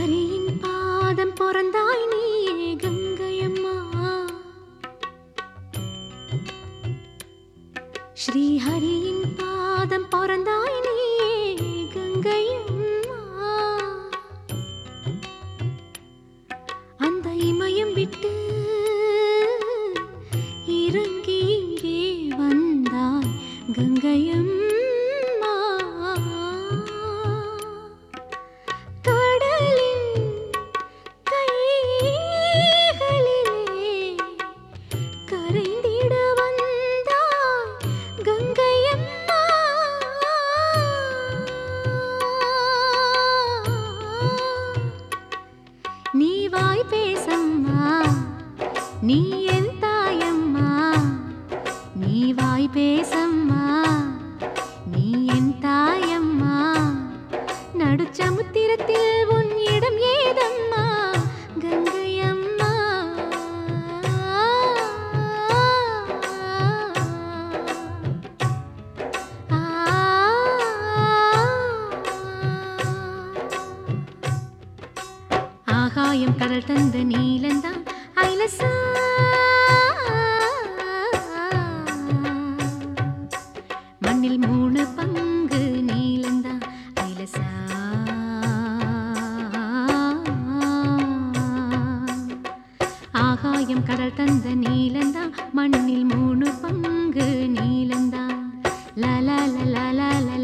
ஹரியின் பாதம் பொறந்தாய் நீயே கங்கையம்மா. ஸ்ரீ ஹரியின் பாதம் பொறந்தாய் நீயே கங்கையம்மா. அந்த இமயம் விட்டு இறங்கி இங்கே வந்தாய் கங்கையம்மா. நீ வாய் பேசம்மா, நீ என் தாயம்மா. நீ வாய் பேசம்மா, நீ என் தாயம்மா. நடுச்சமுத்திரத்தில் உன் இடம் ஏதம்மா கங்கையம்மா. ஆகாயம் கடல் தந்த நீலந்தான் ஐலசா. மண்ணில் 3 பங்கு நீலந்தான் ஐலசா. ஆகாயம் கடல் தந்த நீலந்தான் மண்ணில் 3 பங்கு நீலந்தான். லா லா லா லா லா.